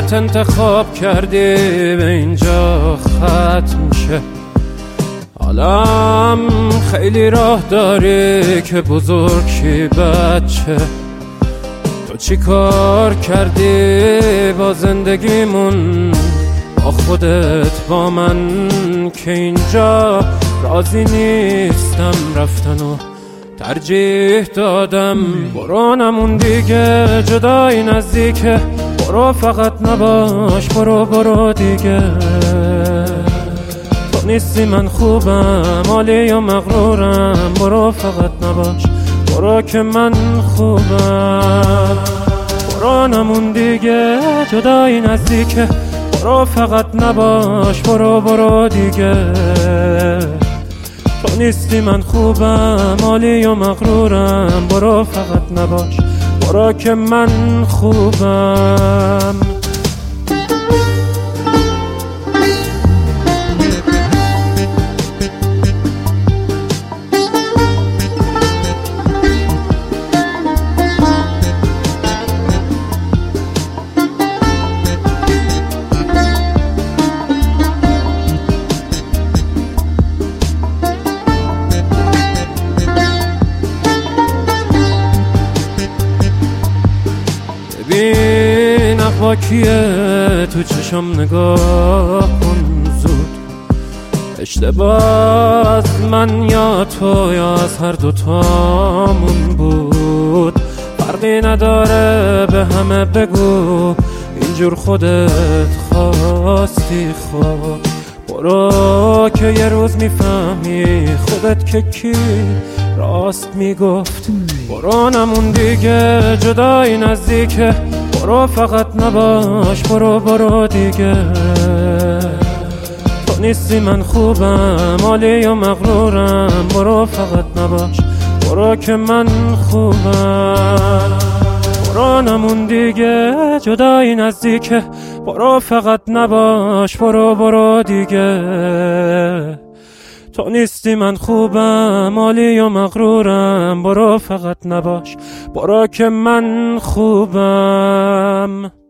خودت انتخاب کردی به اینجا ختم شه. حالم خیلی راه داری که بزرگ شی بچه. تو چی کار کردی با زندگیمون، با خودت، با من، که اینجا راضی نیستم رفتن و ترجیح دادم. برو نمون دیگه، جدایی نزدیکه، برو فقط نباش، برو دیگه. تو نیستی من خوبم، عالی و مغرورم، برو فقط نباش، برو که من خوبم. برو نمون دیگه، جدایی نزدیکه، برو فقط نباش، برو دیگه. تو نیستی من خوبم، عالی و مغرورم، برو فقط نباش، برو که من خوبم. ببین اخواکیه تو چشم نگاه کن زود. اشتباه از من یا تو یا از هر دوتامون بود، فرقی نداره به همه بگو اینجور خودت خواستی. خب برو که یه روز میفهمی خودت که کی راست میگفت. برو نمون دیگه، جدایی نزدیکه، برو فقط نباش، برو دیگه. تو نیستی من خوبم، عالی و مغرورم، برو فقط نباش، برو که من خوبم. برو نمون دیگه، جدایی نزدیکه، برو فقط نباش، برو دیگه. تو نیستی من خوبم، عالی و مغرورم، برو فقط نباش، برو که من خوبم.